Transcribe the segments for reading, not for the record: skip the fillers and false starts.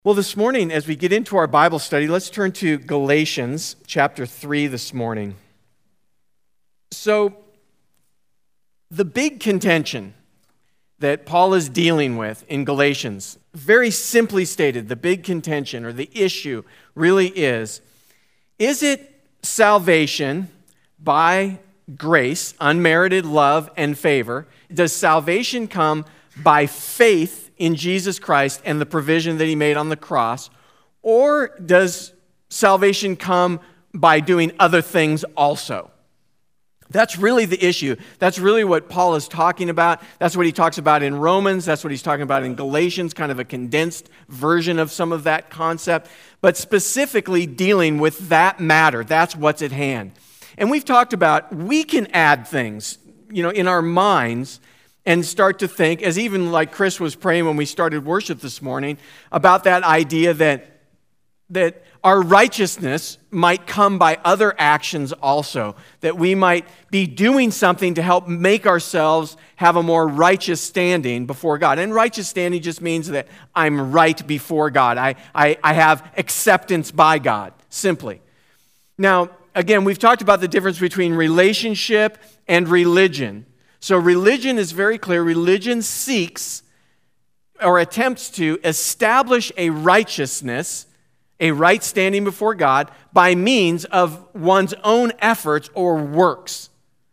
Well, this morning, as we get into our Bible study, let's turn to Galatians chapter 3 this morning. So, the big contention that Paul is dealing with in Galatians, very simply stated, the big contention or the issue really is it salvation by grace, unmerited love and favor? Does salvation come by faith in Jesus Christ and the provision that he made on the cross? Or does salvation come by doing other things also? That's really the issue. That's really what Paul is talking about. That's what he talks about in Romans. That's what he's talking about in Galatians, kind of a condensed version of some of that concept. But specifically dealing with that matter, that's what's at hand. And we've talked about we can add things, in our minds and start to think, as even like Chris was praying when we started worship this morning, about that idea that our righteousness might come by other actions also, that we might be doing something to help make ourselves have a more righteous standing before God. And righteous standing just means that I'm right before God. I have acceptance by God, simply. Now, again, we've talked about the difference between relationship and religion. So religion is very clear. Religion seeks or attempts to establish a righteousness, a right standing before God, by means of one's own efforts or works.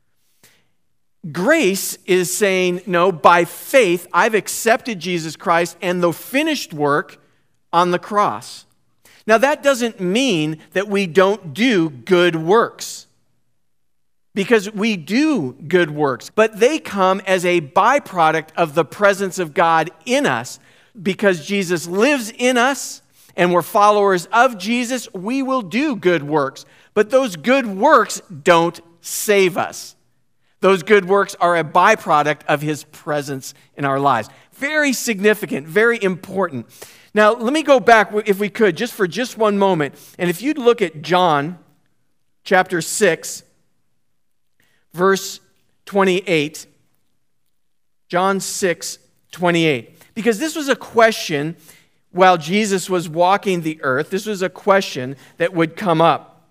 Grace is saying, no, by faith, I've accepted Jesus Christ and the finished work on the cross. Now, that doesn't mean that we don't do good works, because we do good works, but they come as a byproduct of the presence of God in us. Because Jesus lives in us and we're followers of Jesus, we will do good works. But those good works don't save us. Those good works are a byproduct of his presence in our lives. Very significant, very important. Now, let me go back, if we could, just for just one moment. And if you'd look at John chapter 6, verse 28, John 6, 28. Because this was a question while Jesus was walking the earth. This was a question that would come up.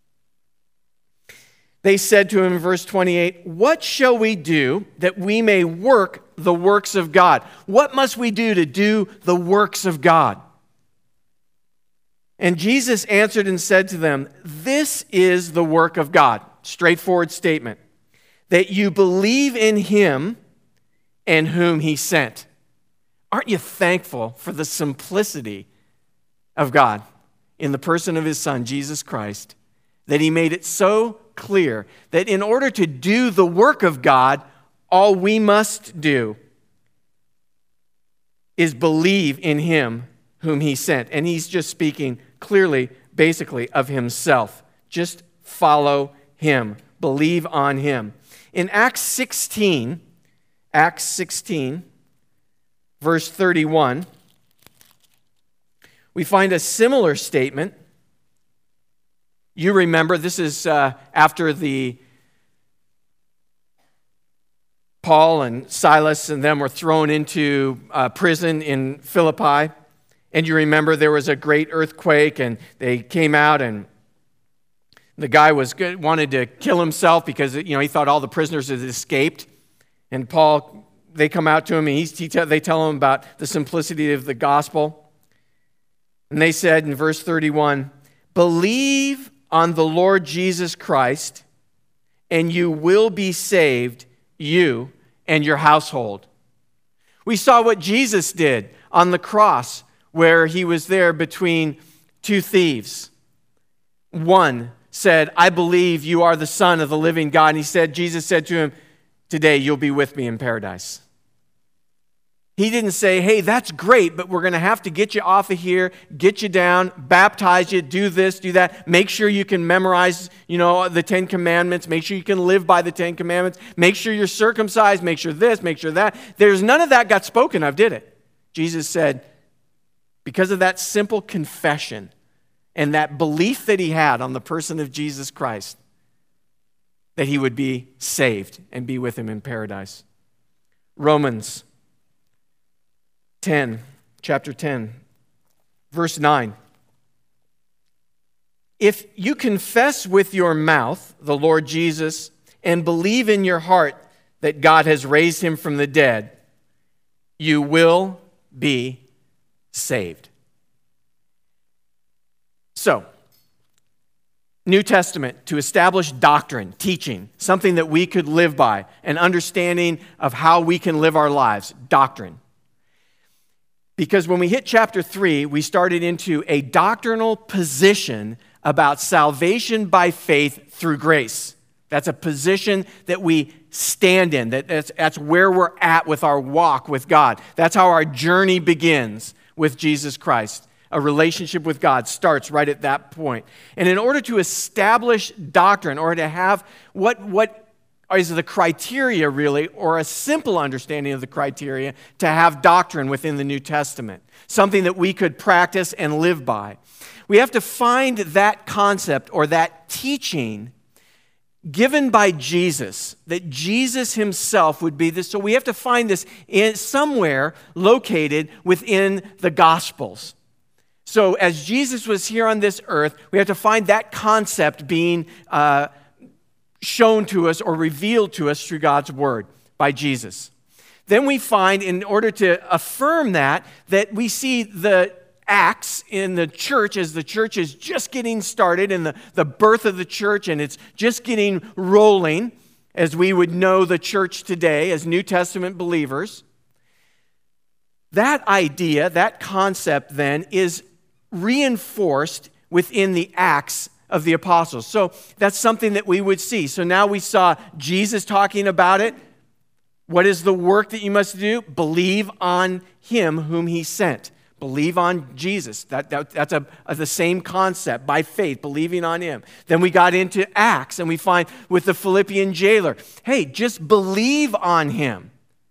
They said to him in verse 28, "What shall we do that we may work the works of God?" What must we do to do the works of God? And Jesus answered and said to them, "This is the work of God." Straightforward statement. "That you believe in him and whom he sent." Aren't you thankful for the simplicity of God in the person of his Son, Jesus Christ, that he made it so clear that in order to do the work of God, all we must do is believe in him whom he sent. And he's just speaking clearly, basically, of himself. Just follow him. Believe on him. In Acts 16, verse 31, we find a similar statement. You remember, this is after Paul and Silas and them were thrown into prison in Philippi. And you remember there was a great earthquake and they came out and the guy wanted to kill himself because he thought all the prisoners had escaped. And Paul, they come out to him and they tell him about the simplicity of the gospel. And they said in verse 31, "Believe on the Lord Jesus Christ, and you will be saved, you and your household." We saw what Jesus did on the cross, where he was there between two thieves. One said, "I believe you are the Son of the living God." And Jesus said to him, "Today you'll be with me in paradise." He didn't say, "Hey, that's great, but we're going to have to get you off of here, get you down, baptize you, do this, do that. Make sure you can memorize, the 10 Commandments. Make sure you can live by the 10 Commandments. Make sure you're circumcised. Make sure this, make sure that." There's none of that got spoken of, did it? Jesus said, because of that simple confession and that belief that he had on the person of Jesus Christ, that he would be saved and be with him in paradise. Romans chapter 10, Verse 9. If you confess with your mouth the Lord Jesus and believe in your heart that God has raised him from the dead, you will be saved. So, New Testament, to establish doctrine, teaching, something that we could live by, an understanding of how we can live our lives, doctrine. Because when we hit chapter 3, we started into a doctrinal position about salvation by faith through grace. That's a position that we stand in. That's where we're at with our walk with God. That's how our journey begins with Jesus Christ. A relationship with God starts right at that point. And in order to establish doctrine, or to have what is the criteria really, or a simple understanding of the criteria to have doctrine within the New Testament, something that we could practice and live by, we have to find that concept or that teaching given by Jesus, that Jesus himself would be this. So we have to find this somewhere located within the Gospels. So as Jesus was here on this earth, we have to find that concept being shown to us or revealed to us through God's word by Jesus. Then we find, in order to affirm that we see the Acts in the church, as the church is just getting started, and the birth of the church, and it's just getting rolling, as we would know the church today as New Testament believers. That idea, that concept then is reinforced within the Acts of the apostles. So that's something that we would see. So now we saw Jesus talking about it. What is the work that you must do? Believe on him whom he sent. Believe on Jesus. That's the same concept, by faith, believing on him. Then we got into Acts, and we find with the Philippian jailer, hey, just believe on him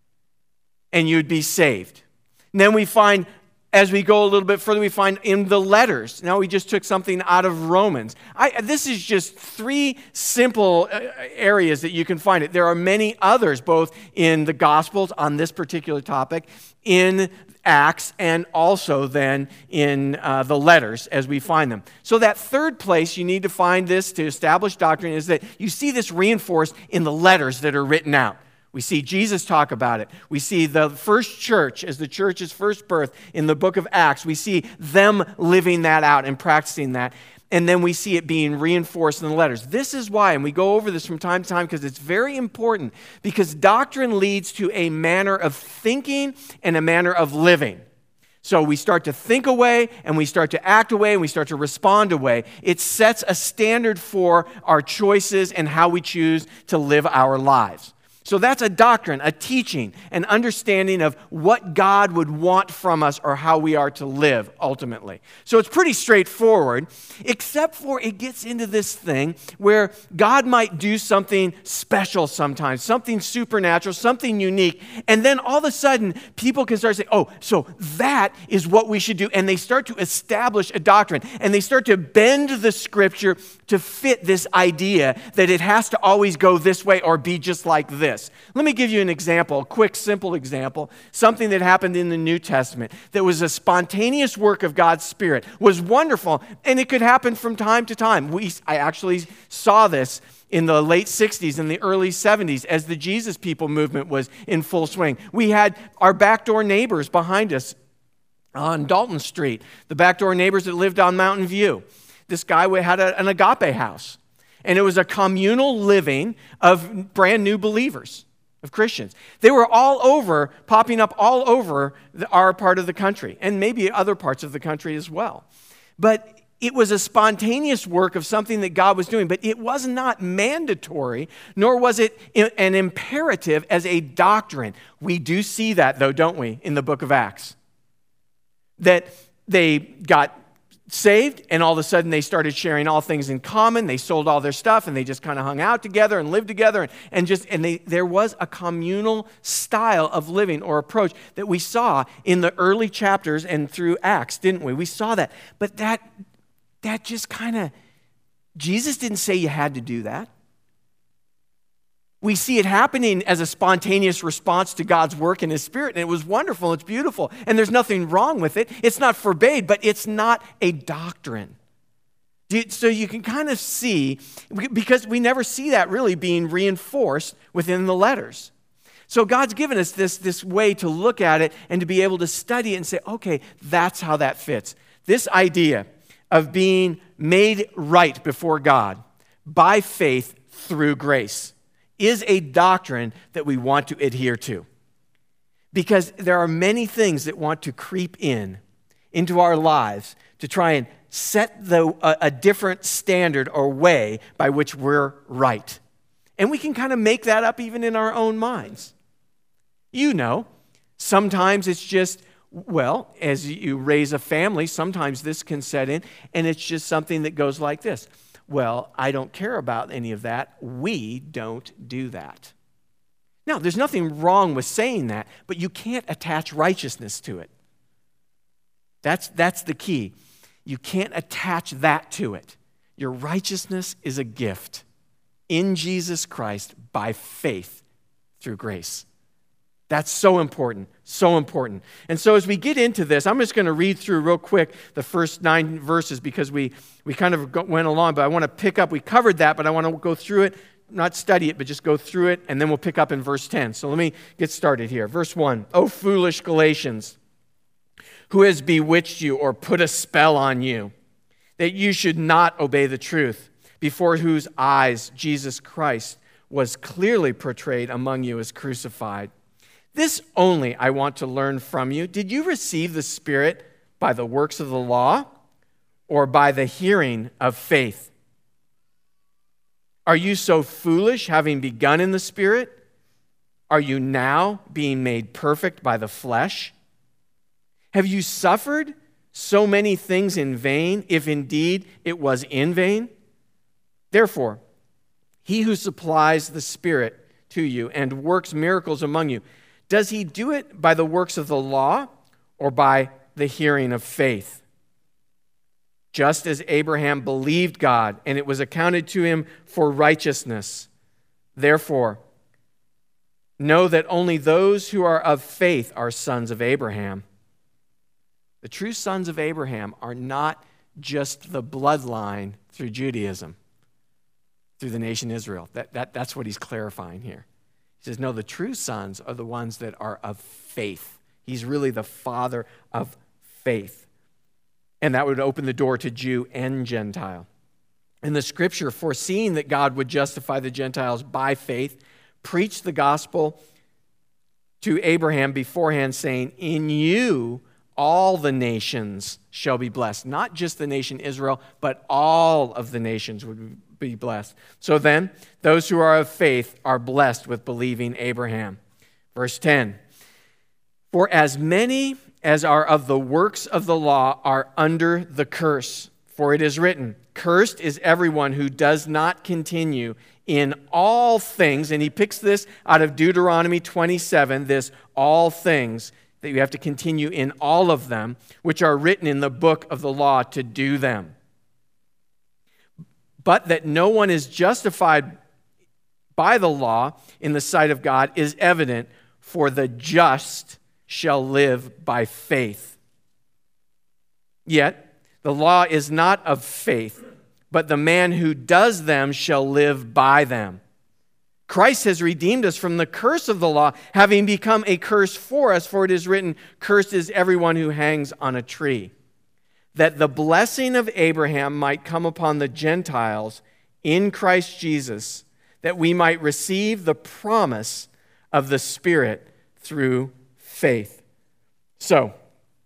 and you'd be saved. And then we find, as we go a little bit further, we find in the letters. Now we just took something out of Romans. This is just 3 simple areas that you can find it. There are many others, both in the Gospels on this particular topic, in Acts, and also then in the letters as we find them. So that third place you need to find this to establish doctrine is that you see this reinforced in the letters that are written out. We see Jesus talk about it. We see the first church as the church's first birth in the book of Acts. We see them living that out and practicing that. And then we see it being reinforced in the letters. This is why, and we go over this from time to time because it's very important, because doctrine leads to a manner of thinking and a manner of living. So we start to think a way, and we start to act a way, and we start to respond a way. It sets a standard for our choices and how we choose to live our lives. So that's a doctrine, a teaching, an understanding of what God would want from us or how we are to live ultimately. So it's pretty straightforward, except for it gets into this thing where God might do something special sometimes, something supernatural, something unique, and then all of a sudden people can start saying, oh, so that is what we should do, and they start to establish a doctrine, and they start to bend the scripture to fit this idea that it has to always go this way or be just like this. Let me give you an example, a quick, simple example, something that happened in the New Testament that was a spontaneous work of God's Spirit, was wonderful, and it could happen from time to time. I actually saw this in the late 60s and the early 70s as the Jesus People movement was in full swing. We had our backdoor neighbors behind us on Dalton Street, the backdoor neighbors that lived on Mountain View. This guy had an agape house. And it was a communal living of brand new believers, of Christians. They were all over, popping up all over our part of the country, and maybe other parts of the country as well. But it was a spontaneous work of something that God was doing, but it was not mandatory, nor was it an imperative as a doctrine. We do see that, though, don't we, in the book of Acts? That they got saved, and all of a sudden they started sharing all things in common. They sold all their stuff, and they just kind of hung out together and lived together, there was a communal style of living or approach that we saw in the early chapters and through Acts, didn't we? We saw that, but that just kind of, Jesus didn't say you had to do that. We see it happening as a spontaneous response to God's work in His Spirit, and it was wonderful, it's beautiful, and there's nothing wrong with it. It's not forbade, but it's not a doctrine. So you can kind of see, because we never see that really being reinforced within the letters. So God's given us this way to look at it and to be able to study it and say, okay, that's how that fits. This idea of being made right before God by faith through grace is a doctrine that we want to adhere to. Because there are many things that want to creep into our lives to try and set a different standard or way by which we're right. And we can kind of make that up even in our own minds. You know, sometimes it's just, well, as you raise a family, sometimes this can set in, and it's just something that goes like this. Well, I don't care about any of that. We don't do that. Now, there's nothing wrong with saying that, but you can't attach righteousness to it. That's the key. You can't attach that to it. Your righteousness is a gift in Jesus Christ by faith through grace. That's so important, so important. And so as we get into this, I'm just going to read through real quick the first 9 verses because we kind of went along, but I want to pick up. We covered that, but I want to go through it, not study it, but just go through it, and then we'll pick up in verse 10. So let me get started here. Verse 1, O foolish Galatians, who has bewitched you or put a spell on you, that you should not obey the truth, before whose eyes Jesus Christ was clearly portrayed among you as crucified. This only I want to learn from you. Did you receive the Spirit by the works of the law or by the hearing of faith? Are you so foolish, having begun in the Spirit? Are you now being made perfect by the flesh? Have you suffered so many things in vain, if indeed it was in vain? Therefore, he who supplies the Spirit to you and works miracles among you, does he do it by the works of the law or by the hearing of faith? Just as Abraham believed God, and it was accounted to him for righteousness. Therefore, know that only those who are of faith are sons of Abraham. The true sons of Abraham are not just the bloodline through Judaism, through the nation Israel. That's what he's clarifying here. He says, no, the true sons are the ones that are of faith. He's really the father of faith. And that would open the door to Jew and Gentile. And the scripture, foreseeing that God would justify the Gentiles by faith, preached the gospel to Abraham beforehand, saying, in you all the nations shall be blessed. Not just the nation Israel, but all of the nations would be blessed. So then, those who are of faith are blessed with believing Abraham. Verse 10, for as many as are of the works of the law are under the curse. For it is written, cursed is everyone who does not continue in all things. And he picks this out of Deuteronomy 27, this all things, that you have to continue in all of them, which are written in the book of the law to do them. But that no one is justified by the law in the sight of God is evident, for the just shall live by faith. Yet the law is not of faith, but the man who does them shall live by them. Christ has redeemed us from the curse of the law, having become a curse for us, for it is written, cursed is everyone who hangs on a tree, that the blessing of Abraham might come upon the Gentiles in Christ Jesus, that we might receive the promise of the Spirit through faith. So,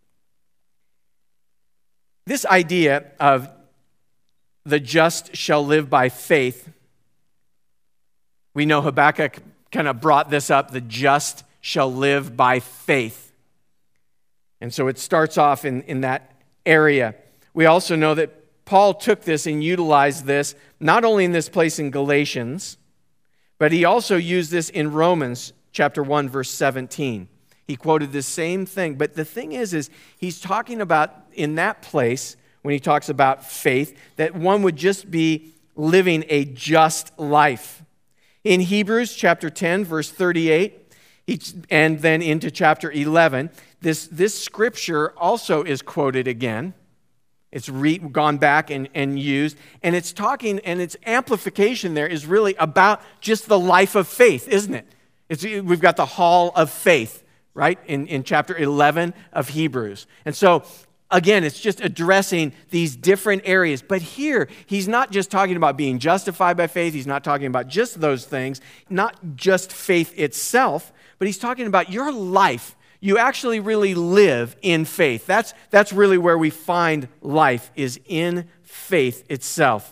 this idea of the just shall live by faith, we know Habakkuk kind of brought this up, the just shall live by faith. And so it starts off in that area. We also know that Paul took this and utilized this, not only in this place in Galatians, but he also used this in Romans chapter 1, verse 17. He quoted the same thing. But the thing is he's talking about in that place, when he talks about faith, that one would just be living a just life. In Hebrews chapter 10, verse 38, and then into chapter 11, this scripture also is quoted again. It's gone back and used, and it's talking, and its amplification there is really about just the life of faith, isn't it? We've got the hall of faith, right, in chapter 11 of Hebrews. And so, again, it's just addressing these different areas. But here, he's not just talking about being justified by faith. He's not talking about just those things, not just faith itself, but he's talking about your life. You actually really live in faith. That's really where we find life, is in faith itself.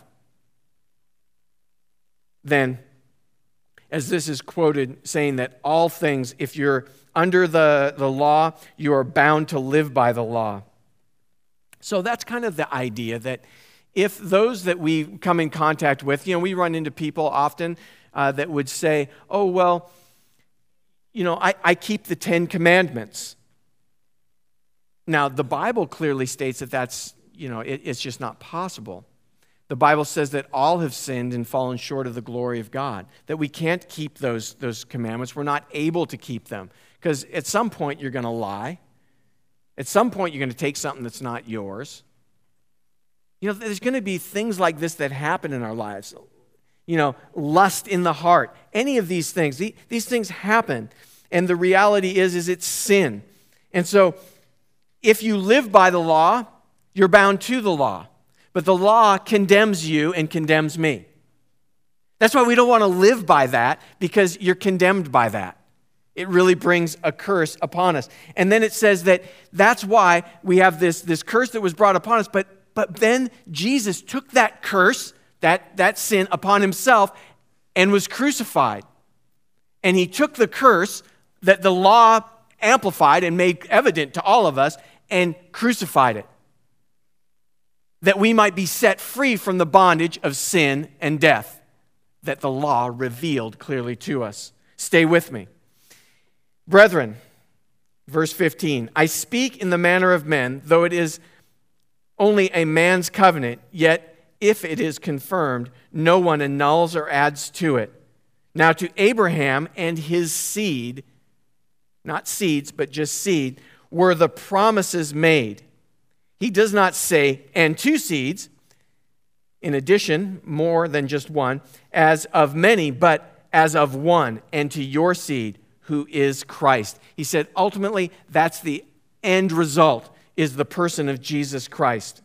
Then, as this is quoted, saying that all things, if you're under the law, you are bound to live by the law. So that's kind of the idea that if those that we come in contact with, we run into people often that would say, oh, well, I keep the 10 Commandments. Now, the Bible clearly states that that's, it's just not possible. The Bible says that all have sinned and fallen short of the glory of God, that we can't keep those commandments. We're not able to keep them because at some point you're going to lie. At some point you're going to take something that's not yours. There's going to be things like this that happen in our lives. Lust in the heart, any of these things. These things happen. And the reality is it's sin. And so if you live by the law, you're bound to the law. But the law condemns you and condemns me. That's why we don't want to live by that, because you're condemned by that. It really brings a curse upon us. And then it says that's why we have this curse that was brought upon us. But then Jesus took that curse, that sin upon himself, and was crucified. And he took the curse that the law amplified and made evident to all of us and crucified it, that we might be set free from the bondage of sin and death that the law revealed clearly to us. Stay with me. Brethren, verse 15, I speak in the manner of men, though it is only a man's covenant, yet if it is confirmed, no one annuls or adds to it. Now to Abraham and his seed, not seeds, but just seed, were the promises made. He does not say, and two seeds, in addition, more than just one, as of many, but as of one, and to your seed, who is Christ. He said, ultimately, that's the end result, is the person of Jesus Christ.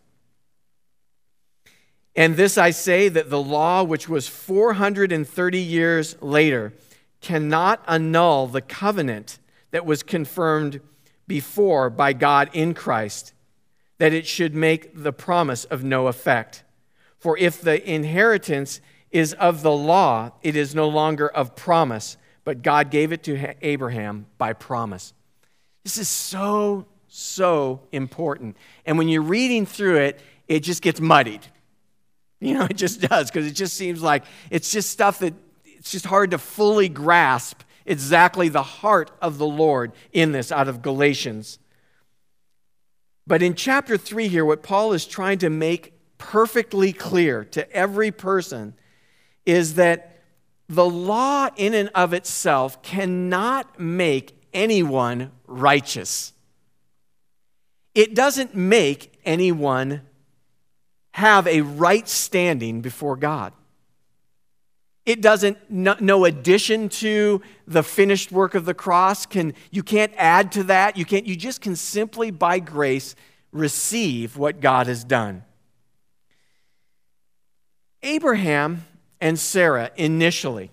And this I say, that the law, which was 430 years later, cannot annul the covenant that was confirmed before by God in Christ, that it should make the promise of no effect. For if the inheritance is of the law, it is no longer of promise, but God gave it to Abraham by promise. This is so, so important. And when you're reading through it, it just gets muddied. It just does, because it just seems like it's just stuff that it's just hard to fully grasp exactly the heart of the Lord in this out of Galatians. But in chapter 3 here, what Paul is trying to make perfectly clear to every person is that the law in and of itself cannot make anyone righteous. It doesn't make anyone have a right standing before God. It doesn't, no addition to the finished work of the cross. You can't add to that. You just can simply by grace receive what God has done. Abraham and Sarah initially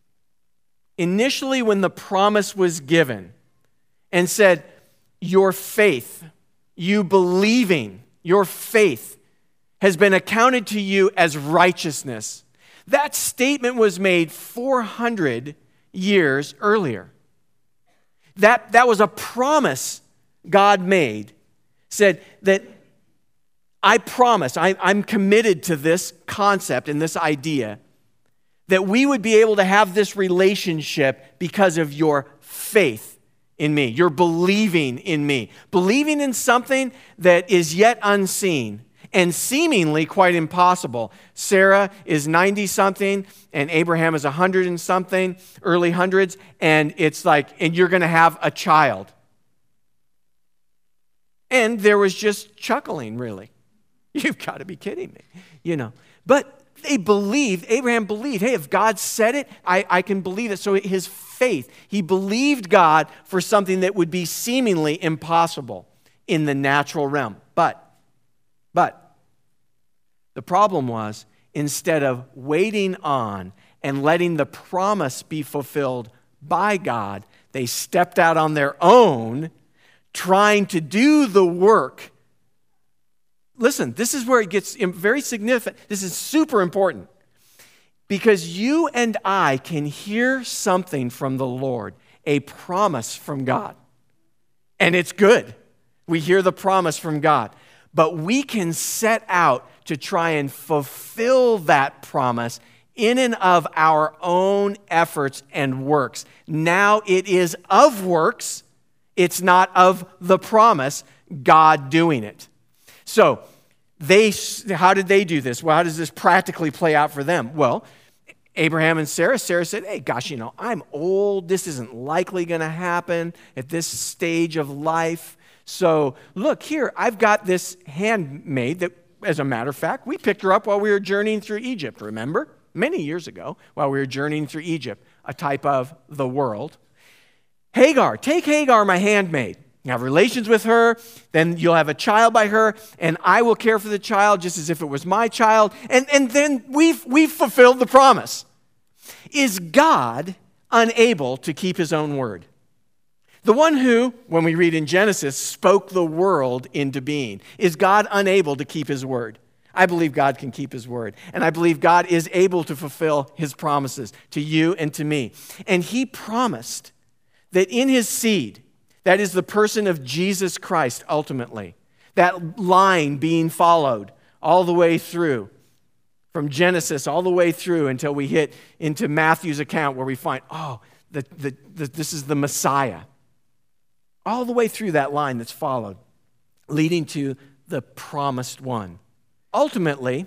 when the promise was given and said, your faith, you believing, your faith has been accounted to you as righteousness. That statement was made 400 years earlier. That was a promise God made. Said that I promise, I'm committed to this concept and this idea that we would be able to have this relationship because of your faith in me, your believing in me, believing in something that is yet unseen, and seemingly quite impossible. Sarah is 90-something, and Abraham is 100 and something, early hundreds, and it's like, and you're going to have a child. And there was just chuckling, really. You've got to be kidding me, But they believed, Abraham believed, hey, if God said it, I can believe it. So his faith, he believed God for something that would be seemingly impossible in the natural realm. But the problem was, instead of waiting on and letting the promise be fulfilled by God, they stepped out on their own, trying to do the work. Listen, this is where it gets very significant. This is super important. Because you and I can hear something from the Lord, a promise from God. And it's good. We hear the promise from God. But we can set out to try and fulfill that promise in and of our own efforts and works. Now it is of works. It's not of the promise, God doing it. So, how did they do this? Well, how does this practically play out for them? Well, Abraham and Sarah said, hey, gosh, I'm old. This isn't likely going to happen at this stage of life. So, look, here, I've got this handmaid that, as a matter of fact, we picked her up while we were journeying through Egypt, remember? Many years ago, while we were journeying through Egypt, a type of the world. Hagar, take Hagar, my handmaid. You have relations with her, then you'll have a child by her, and I will care for the child just as if it was my child. And then we've fulfilled the promise. Is God unable to keep his own word? The one who, when we read in Genesis, spoke the world into being. Is God unable to keep his word? I believe God can keep his word. And I believe God is able to fulfill his promises to you and to me. And he promised that in his seed, that is the person of Jesus Christ ultimately, that line being followed all the way through, from Genesis all the way through until we hit into Matthew's account where we find, this is the Messiah. All the way through that line that's followed, leading to the promised one. Ultimately,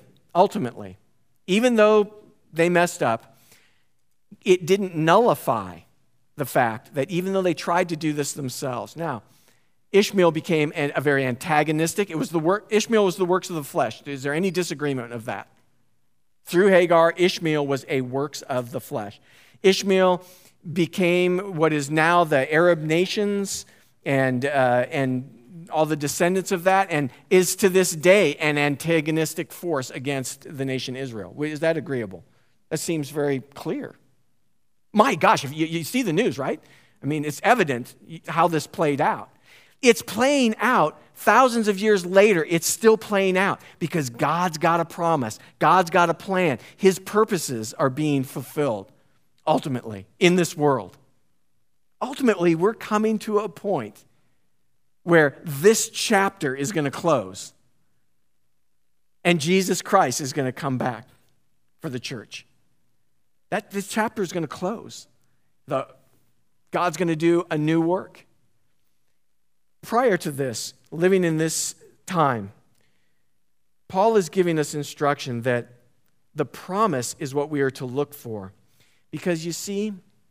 even though they messed up, it didn't nullify the fact that even though they tried to do this themselves. Now, Ishmael became a very antagonistic. Ishmael was the works of the flesh. Is there any disagreement of that? Through Hagar, Ishmael was a works of the flesh. Ishmael became what is now the Arab nations and all the descendants of that, and is to this day an antagonistic force against the nation Israel. Is that agreeable? That seems very clear. My gosh, if you see the news, right? I mean, it's evident how this played out. It's playing out thousands of years later. It's still playing out because God's got a promise. God's got a plan. His purposes are being fulfilled ultimately in this world. Ultimately, we're coming to a point where this chapter is going to close and Jesus Christ is going to come back for the church. This chapter is going to close. God's going to do a new work. Prior to this, living in this time, Paul is giving us instruction that the promise is what we are to look for. Because you see,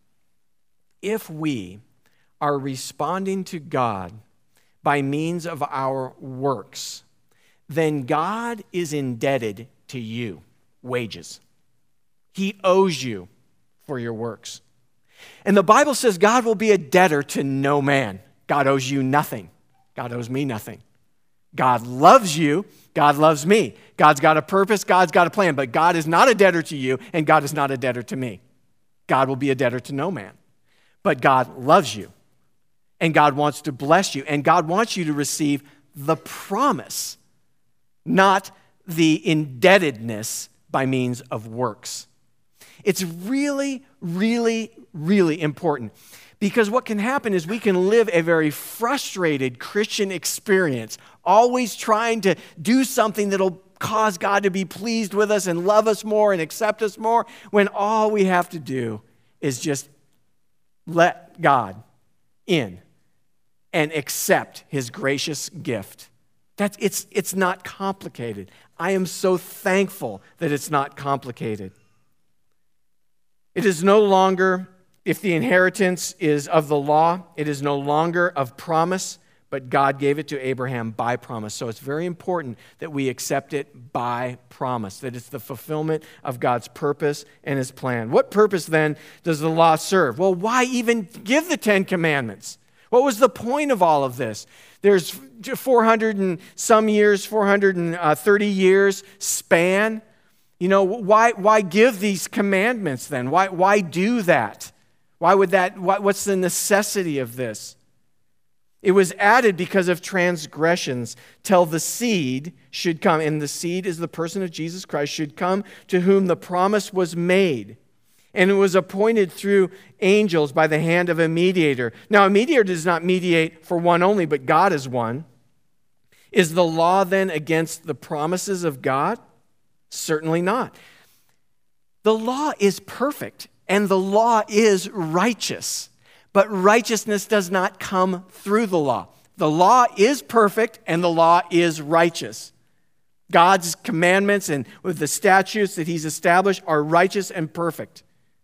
if we are responding to God by means of our works, then God is indebted to you wages. He owes you for your works. And the Bible says God will be a debtor to no man. God owes you nothing. God owes me nothing. God loves you. God loves me. God's got a purpose. God's got a plan. But God is not a debtor to you, and God is not a debtor to me. God will be a debtor to no man. But God loves you, and God wants to bless you, and God wants you to receive the promise, not the indebtedness by means of works. It's really, really, really important because what can happen is we can live a very frustrated Christian experience, always trying to do something that'll cause God to be pleased with us and love us more and accept us more, when all we have to do is just let God in and accept his gracious gift It's not complicated. I am so thankful that it's not complicated. It is no longer, if the inheritance is of the law, it is no longer of promise, but God gave it to Abraham by promise. So it's very important that we accept it by promise, that it's the fulfillment of God's purpose and his plan. What purpose then does the law serve? Well, why even give the 10 Commandments? What was the point of all of this? There's 400 and some years, 430 years span. Why give these commandments then? Why do that? What's the necessity of this? It was added because of transgressions till the seed should come. And the seed is the person of Jesus Christ, should come to whom the promise was made. And it was appointed through angels by the hand of a mediator. Now, a mediator does not mediate for one only, but God is one. Is the law then against the promises of God? Certainly not. The law is perfect, and the law is righteous. But righteousness does not come through the law. The law is perfect, and the law is righteous. God's commandments and with the statutes that he's established are righteous and perfect.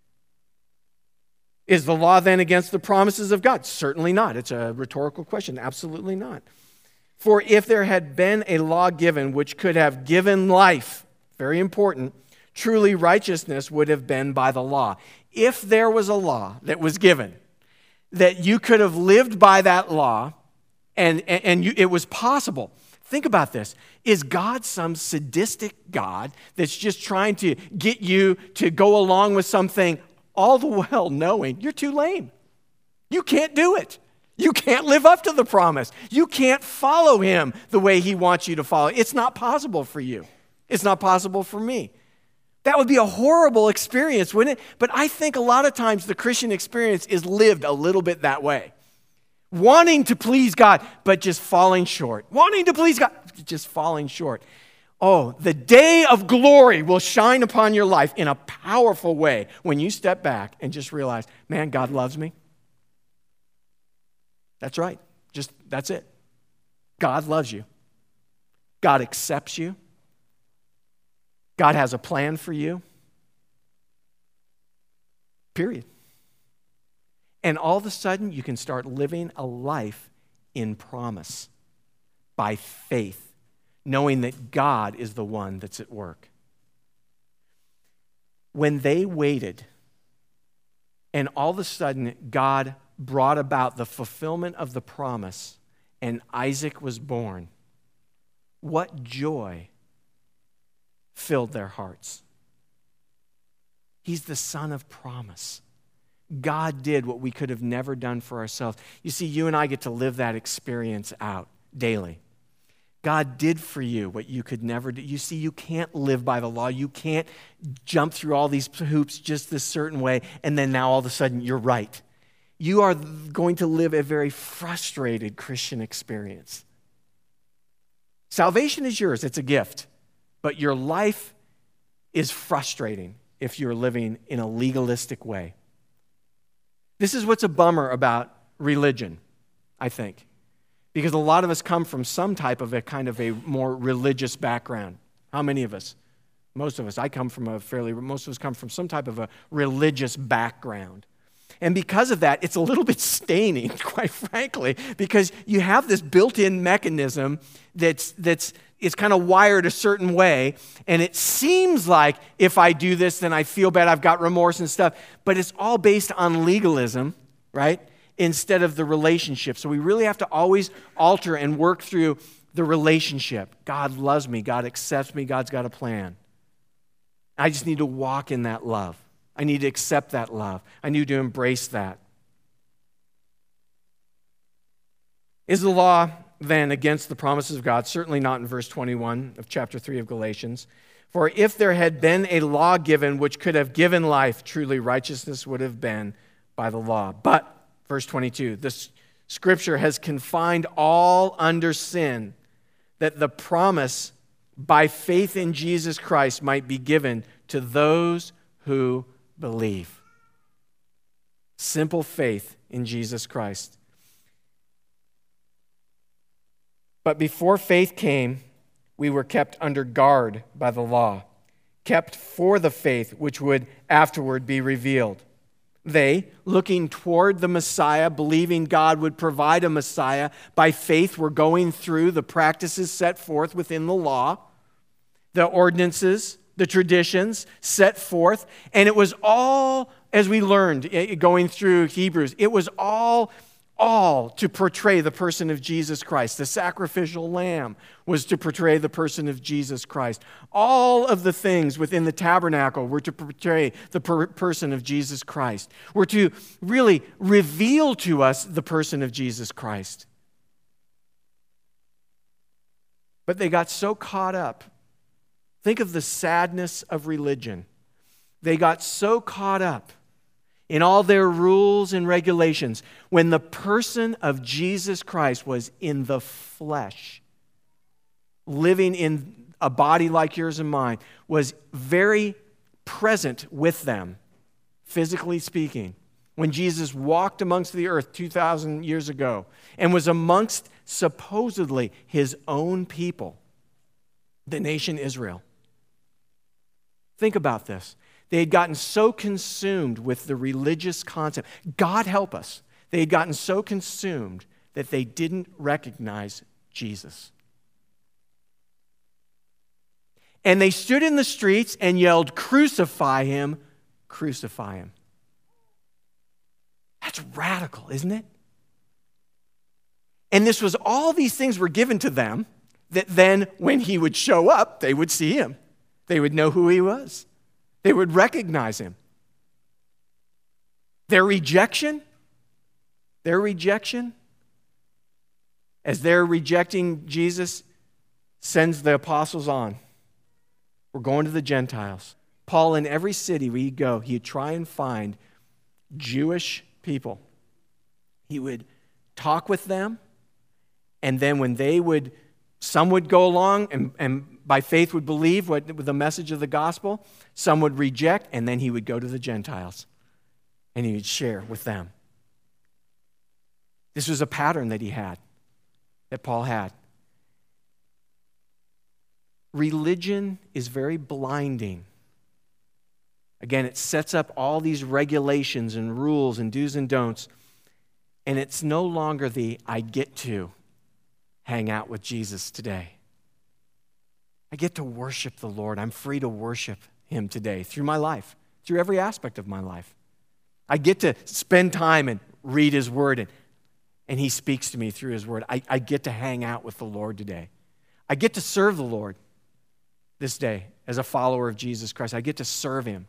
Is the law then against the promises of God? Certainly not. It's a rhetorical question. Absolutely not. For if there had been a law given which could have given life, very important, truly righteousness would have been by the law. If there was a law that was given, that you could have lived by that law, it was possible. Think about this. Is God some sadistic God that's just trying to get you to go along with something all the while knowing you're too lame? You can't do it. You can't live up to the promise. You can't follow him the way he wants you to follow. It's not possible for you. It's not possible for me. That would be a horrible experience, wouldn't it? But I think a lot of times the Christian experience is lived a little bit that way. Wanting to please God, but just falling short. Wanting to please God, just falling short. Oh, the day of glory will shine upon your life in a powerful way when you step back and just realize, man, God loves me. That's right. That's it. God loves you. God accepts you. God has a plan for you. Period. And all of a sudden, you can start living a life in promise by faith, knowing that God is the one that's at work. When they waited, and all of a sudden, God brought about the fulfillment of the promise, and Isaac was born, what joy filled their hearts. He's the son of promise. God did what we could have never done for ourselves. You see, you and I get to live that experience out daily. God did for you what you could never do. You see, you can't live by the law. You can't jump through all these hoops just this certain way, and then now all of a sudden you're right. You are going to live a very frustrated Christian experience. Salvation is yours. It's a gift. But your life is frustrating if you're living in a legalistic way. This is what's a bummer about religion, I think. Because a lot of us come from some type of a kind of a more religious background. How many of us? Most of us. Most of us come from some type of a religious background. And because of that, it's a little bit staining, quite frankly, because you have this built-in mechanism that's kind of wired a certain way, and it seems like if I do this, then I feel bad, I've got remorse and stuff, but it's all based on legalism, right, instead of the relationship. So we really have to always alter and work through the relationship. God loves me. God accepts me. God's got a plan. I just need to walk in that love. I need to accept that love. I need to embrace that. Is the law then against the promises of God? Certainly not in verse 21 of chapter 3 of Galatians. For if there had been a law given which could have given life, truly righteousness would have been by the law. But, verse 22, this scripture has confined all under sin, that the promise by faith in Jesus Christ might be given to those who believe. Simple faith in Jesus Christ. But before faith came, we were kept under guard by the law, kept for the faith which would afterward be revealed. They, looking toward the Messiah, believing God would provide a Messiah, by faith were going through the practices set forth within the law, the ordinances, the traditions set forth, and it was all, as we learned going through Hebrews, it was all to portray the person of Jesus Christ. The sacrificial lamb was to portray the person of Jesus Christ. All of the things within the tabernacle were to portray the person of Jesus Christ, were to really reveal to us the person of Jesus Christ. But they got so caught up. Think of the sadness of religion. They got so caught up in all their rules and regulations when the person of Jesus Christ was in the flesh, living in a body like yours and mine, was very present with them, physically speaking, when Jesus walked amongst the earth 2,000 years ago and was amongst supposedly his own people, the nation Israel. Think about this. They had gotten so consumed with the religious concept. God help us. They had gotten so consumed that they didn't recognize Jesus. And they stood in the streets and yelled, "Crucify him, crucify him." That's radical, isn't it? And this was all these things were given to them that then when he would show up, they would see him. They would know who he was. They would recognize him. Their rejection, as they're rejecting Jesus, sends the apostles on. We're going to the Gentiles. Paul, in every city where he'd go, he'd try and find Jewish people. He would talk with them, and then when some would go along and by faith would believe with the message of the gospel. Some would reject, and then he would go to the Gentiles and he would share with them. This was a pattern that Paul had. Religion is very blinding. Again, it sets up all these regulations and rules and do's and don'ts, and it's no longer I get to hang out with Jesus today. I get to worship the Lord. I'm free to worship him today through my life, through every aspect of my life. I get to spend time and read his word, and he speaks to me through his word. I get to hang out with the Lord today. I get to serve the Lord this day as a follower of Jesus Christ. I get to serve him.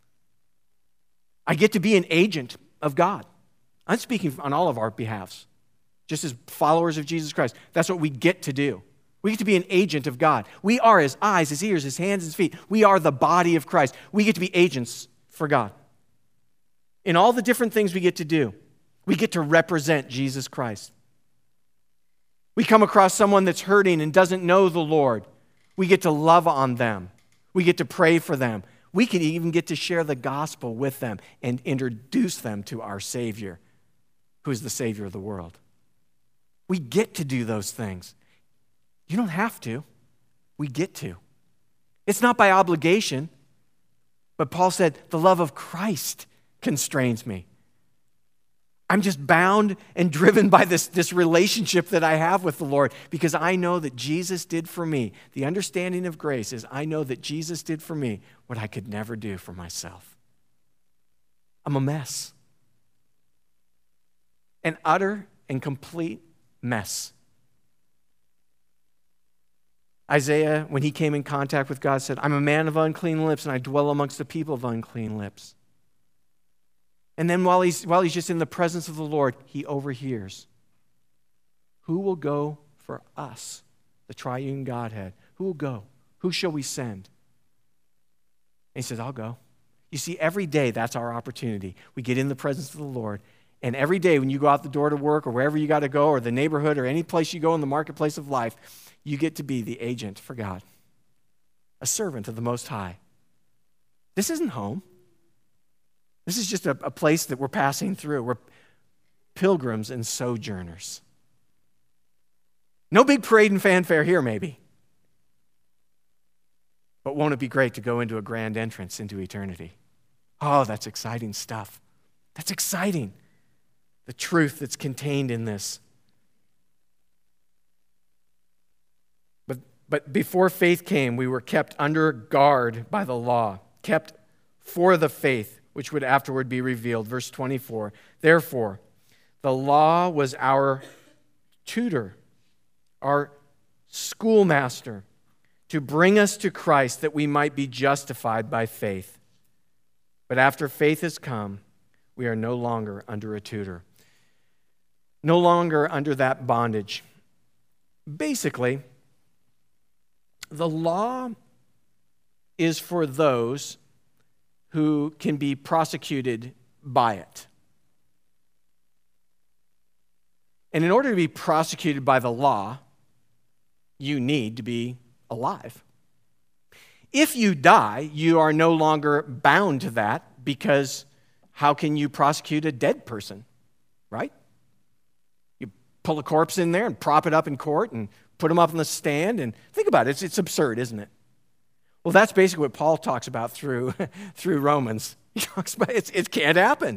I get to be an agent of God. I'm speaking on all of our behalves, just as followers of Jesus Christ. That's what we get to do. We get to be an agent of God. We are his eyes, his ears, his hands, his feet. We are the body of Christ. We get to be agents for God. In all the different things we get to do, we get to represent Jesus Christ. We come across someone that's hurting and doesn't know the Lord. We get to love on them. We get to pray for them. We can even get to share the gospel with them and introduce them to our Savior, who is the Savior of the world. We get to do those things. You don't have to. We get to. It's not by obligation, but Paul said, the love of Christ constrains me. I'm just bound and driven by this relationship that I have with the Lord because I know that Jesus did for me. The understanding of grace is I know that Jesus did for me what I could never do for myself. I'm a mess. An utter and complete mess. Isaiah, when he came in contact with God, said, I'm a man of unclean lips, and I dwell amongst the people of unclean lips. And then while he's just in the presence of the Lord, he overhears. Who will go for us, the triune Godhead? Who will go? Who shall we send? And he says, I'll go. You see, every day that's our opportunity. We get in the presence of the Lord, and every day when you go out the door to work or wherever you got to go or the neighborhood or any place you go in the marketplace of life, you get to be the agent for God, a servant of the Most High. This isn't home. This is just a place that we're passing through. We're pilgrims and sojourners. No big parade and fanfare here, maybe. But won't it be great to go into a grand entrance into eternity? Oh, that's exciting stuff. That's exciting. The truth that's contained in this. But before faith came, we were kept under guard by the law, kept for the faith, which would afterward be revealed. Verse 24, therefore, the law was our tutor, our schoolmaster, to bring us to Christ that we might be justified by faith. But after faith has come, we are no longer under a tutor, no longer under that bondage. Basically, the law is for those who can be prosecuted by it. And in order to be prosecuted by the law, you need to be alive. If you die, you are no longer bound to that, because how can you prosecute a dead person, right? You pull a corpse in there and prop it up in court and put them up on the stand, and think about it. It's absurd, isn't it? Well, that's basically what Paul talks about through Romans. He talks about it can't happen.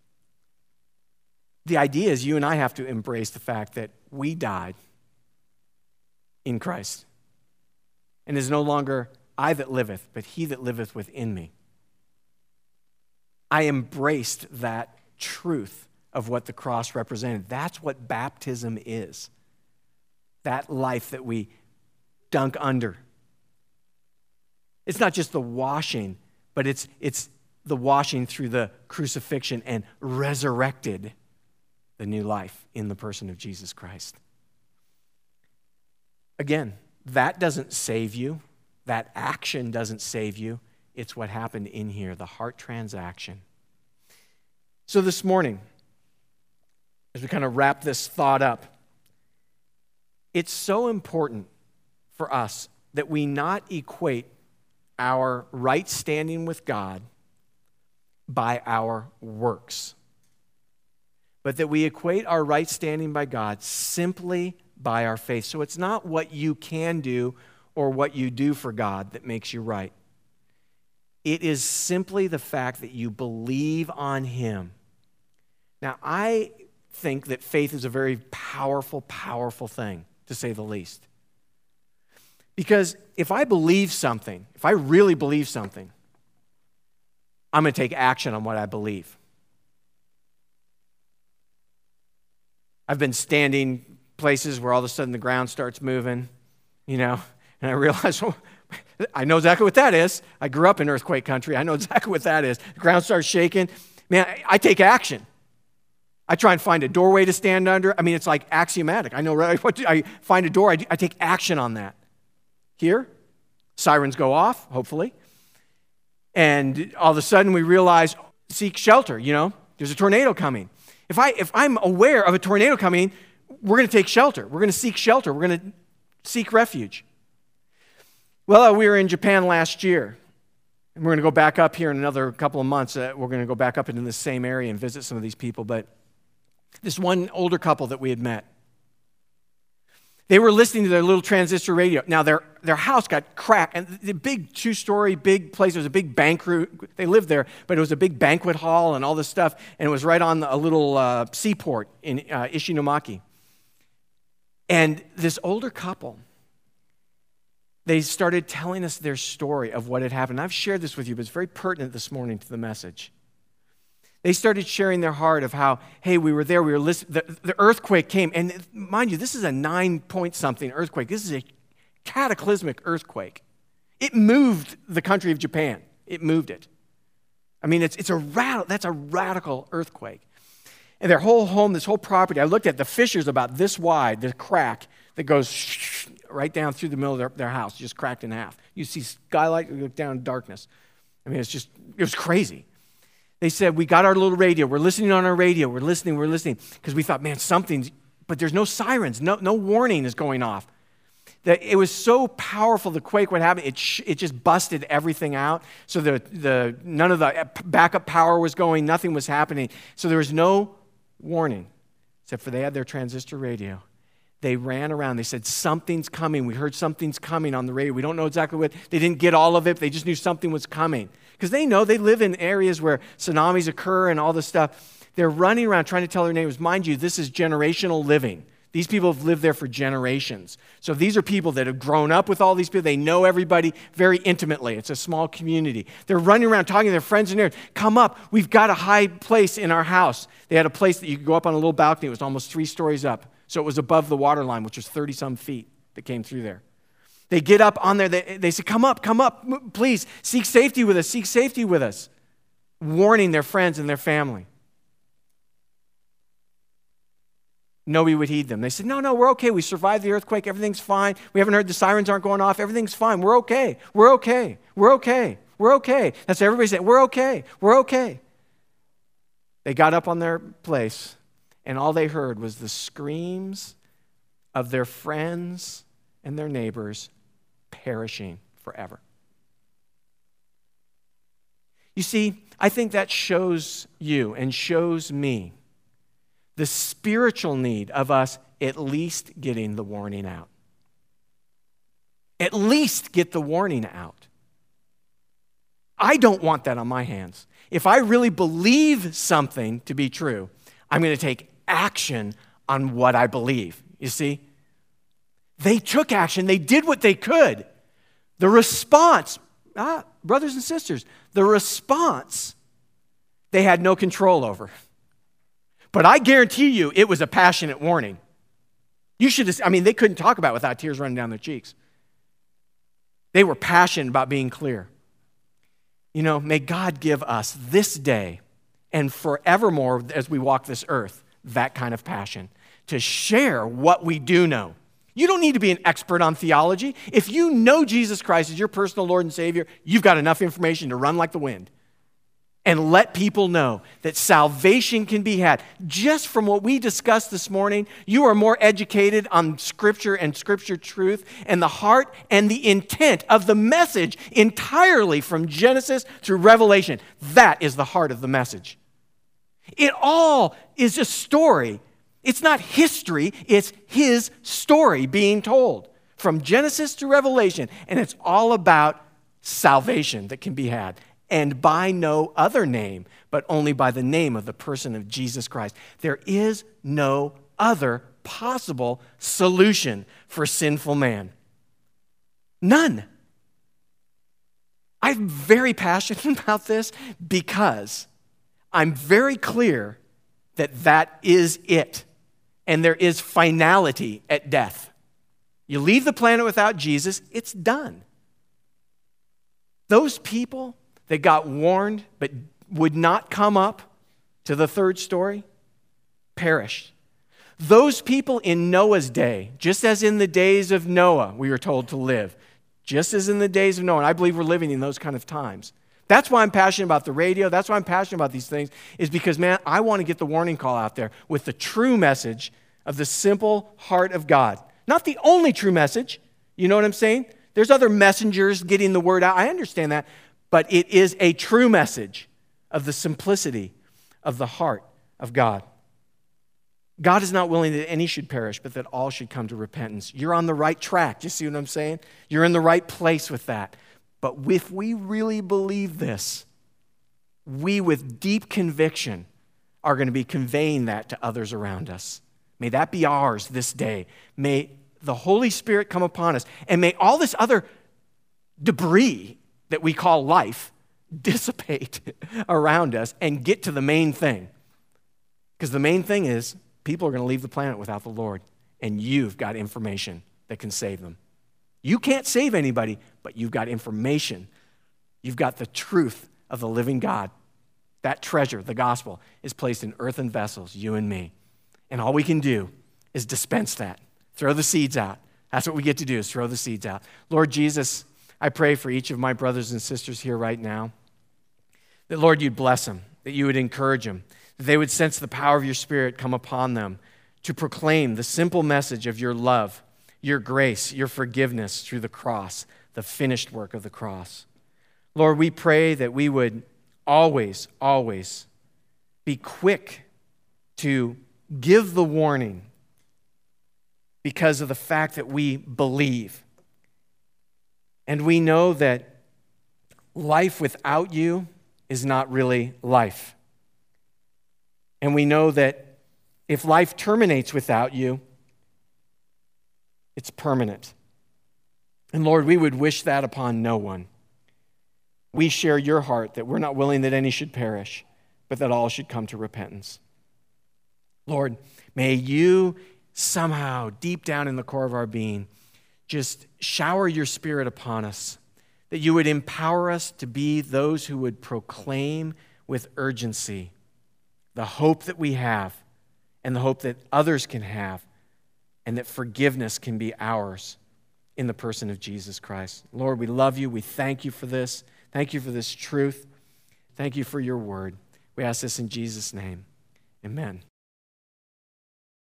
The idea is you and I have to embrace the fact that we died in Christ. And it is no longer I that liveth, but he that liveth within me. I embraced that truth of what the cross represented. That's what baptism is. That life that we dunk under. It's not just the washing, but it's the washing through the crucifixion and resurrected the new life in the person of Jesus Christ. Again, that doesn't save you. That action doesn't save you. It's what happened in here, the heart transaction. So this morning, as we kind of wrap this thought up, it's so important for us that we not equate our right standing with God by our works, but that we equate our right standing by God simply by our faith. So it's not what you can do or what you do for God that makes you right. It is simply the fact that you believe on Him. Now, I think that faith is a very powerful, powerful thing, to say the least. Because if I believe something, if I really believe something, I'm going to take action on what I believe. I've been standing places where all of a sudden the ground starts moving, and I realize, I know exactly what that is. I grew up in earthquake country. I know exactly what that is. The ground starts shaking. Man, I take action. I try and find a doorway to stand under. I mean, it's like axiomatic. I know right what I find a door. I take action on that. Here, sirens go off, hopefully. And all of a sudden we realize, seek shelter, there's a tornado coming. If I'm aware of a tornado coming, we're going to take shelter. We're going to seek shelter. We're going to seek refuge. Well, we were in Japan last year, and we're going to go back up here in another couple of months. We're going to go back up into the same area and visit some of these people. But this one older couple that we had met, they were listening to their little transistor radio. Now, their house got cracked, and the big two-story, big place. There was a big banquet. They lived there, but it was a big banquet hall and all this stuff, and it was right on a little seaport in Ishinomaki. And this older couple, they started telling us their story of what had happened. I've shared this with you, but it's very pertinent this morning to the message. They started sharing their heart of how, hey, we were there, we were listening. The earthquake came, and mind you, this is a 9-point-something earthquake. This is a cataclysmic earthquake. It moved the country of Japan. It moved it. I mean, that's a radical earthquake. And their whole home, this whole property, I looked at the fissures about this wide, the crack that goes right down through the middle of their house, just cracked in half. You see skylight, you look down in darkness. I mean, it was crazy. They said, we got our little radio. We're listening on our radio. We're listening. Because we thought, man, but there's no sirens. No warning is going off. That it was so powerful, the quake, what happened, it just busted everything out. So none of the backup power was going. Nothing was happening. So there was no warning, except for they had their transistor radio. They ran around. They said, something's coming. We heard something's coming on the radio. We don't know exactly what. They didn't get all of it. They just knew something was coming. Because they know they live in areas where tsunamis occur and all this stuff. They're running around trying to tell their neighbors. Mind you, this is generational living. These people have lived there for generations. So these are people that have grown up with all these people. They know everybody very intimately. It's a small community. They're running around talking to their friends and neighbors. Come up. We've got a high place in our house. They had a place that you could go up on a little balcony. It was almost 3 stories up. So it was above the water line, which was 30-some feet that came through there. They get up on there. They say, come up, please. Seek safety with us. Seek safety with us. Warning their friends and their family. Nobody would heed them. They said, no, we're okay. We survived the earthquake. Everything's fine. We haven't heard the sirens aren't going off. Everything's fine. We're okay. We're okay. We're okay. We're okay. That's what everybody said. We're okay. We're okay. They got up on their place, and all they heard was the screams of their friends and their neighbors perishing forever. You see, I think that shows you and shows me the spiritual need of us at least getting the warning out. At least get the warning out. I don't want that on my hands. If I really believe something to be true, I'm going to take action on what I believe. You see? They took action. They did what they could. The response, brothers and sisters, the response they had no control over. But I guarantee you it was a passionate warning. They couldn't talk about it without tears running down their cheeks. They were passionate about being clear. May God give us this day and forevermore as we walk this earth, that kind of passion to share what we do know. You don't need to be an expert on theology. If you know Jesus Christ as your personal Lord and Savior, you've got enough information to run like the wind. And let people know that salvation can be had. Just from what we discussed this morning, you are more educated on Scripture and Scripture truth and the heart and the intent of the message entirely from Genesis through Revelation. That is the heart of the message. It all is a story. It's not history, it's His story being told from Genesis to Revelation. And it's all about salvation that can be had. And by no other name, but only by the name of the person of Jesus Christ. There is no other possible solution for sinful man. None. I'm very passionate about this because I'm very clear that that is it. And there is finality at death. You leave the planet without Jesus, it's done. Those people that got warned but would not come up to the third story perished. Those people in Noah's day, just as in the days of Noah, we were told to live, just as in the days of Noah, and I believe we're living in those kind of times. That's why I'm passionate about the radio. That's why I'm passionate about these things, is because, man, I want to get the warning call out there with the true message of the simple heart of God. Not the only true message. You know what I'm saying? There's other messengers getting the word out. I understand that. But it is a true message of the simplicity of the heart of God. God is not willing that any should perish, but that all should come to repentance. You're on the right track. Do you see what I'm saying? You're in the right place with that. But if we really believe this, we with deep conviction are going to be conveying that to others around us. May that be ours this day. May the Holy Spirit come upon us. And may all this other debris that we call life dissipate around us and get to the main thing. Because the main thing is people are going to leave the planet without the Lord, and you've got information that can save them. You can't save anybody, but you've got information. You've got the truth of the living God. That treasure, the gospel, is placed in earthen vessels, you and me. And all we can do is dispense that. Throw the seeds out. That's what we get to do, is throw the seeds out. Lord Jesus, I pray for each of my brothers and sisters here right now that, Lord, you'd bless them, that you would encourage them, that they would sense the power of your Spirit come upon them to proclaim the simple message of your love, your grace, your forgiveness through the cross, the finished work of the cross. Lord, we pray that we would always, always be quick to give the warning because of the fact that we believe. And we know that life without you is not really life. And we know that if life terminates without you, it's permanent. And Lord, we would wish that upon no one. We share your heart that we're not willing that any should perish, but that all should come to repentance. Lord, may you somehow, deep down in the core of our being, just shower your Spirit upon us, that you would empower us to be those who would proclaim with urgency the hope that we have and the hope that others can have, and that forgiveness can be ours in the person of Jesus Christ. Lord, we love you. We thank you for this. Thank you for this truth. Thank you for your word. We ask this in Jesus' name. Amen.